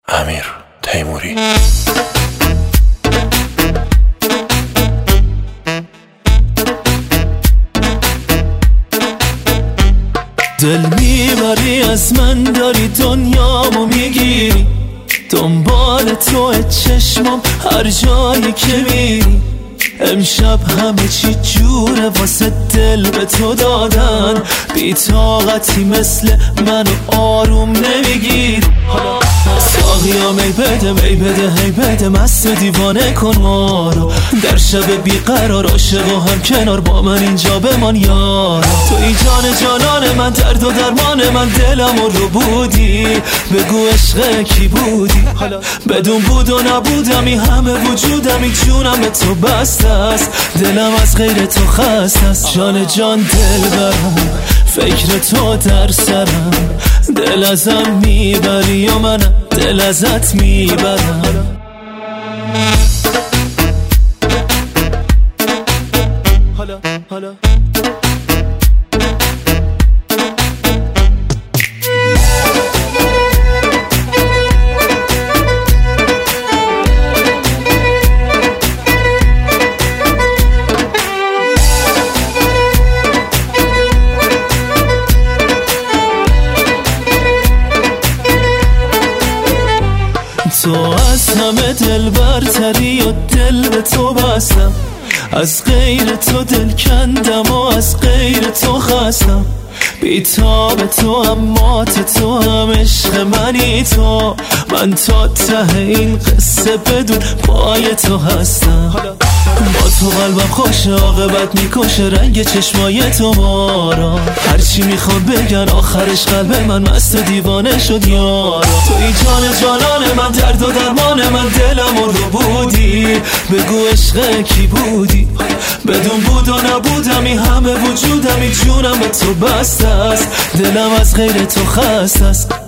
امیر تیموری. دل میبری از من، داری دنیامو میگیری، دنبال تو چشمم هر جایی که میری. امشب همه چی جوره واسه دل به تو دادن، بی طاقتی مثل منو آروم نمیگیر. ساقیا می بده می بده هی بده، مست دیوانه کن ما رو. در شب بیقرار عاشق و هم کنار با من اینجا بمان یار. توی جان جانان من، درد و درمان من، دلم رو بودی. بگو عشق کی بودی؟ بدون بود و نبودمی، همه وجودمی جونم به تو بسته است. دلم از غیر تو خسته است. جان جان دل برم، فکر تو در سرم. دل ازم میبری و منم دل ازت میبرم. حالا تو از همه دل برتری و دل به تو بستم. از غیر تو دل کندم و از غیر تو خستم. بیتاب تو اما تو هم عشق منی تو. من تا ته این قصه بدون پای تو هستم. با تو قلبم خوشه، عاقبت میکشه رنگ چشمای تو مارا. هرچی میخوام بگن آخرش قلب من مست و دیوانه شد یارا. توی جان جانان من، درد و درمان من، دلم رو بودی. بگو عشق کی بودی؟ بدون بود و نبودمی، همه وجودمی جونم به تو بسته است. دلم از غیر تو خسته است.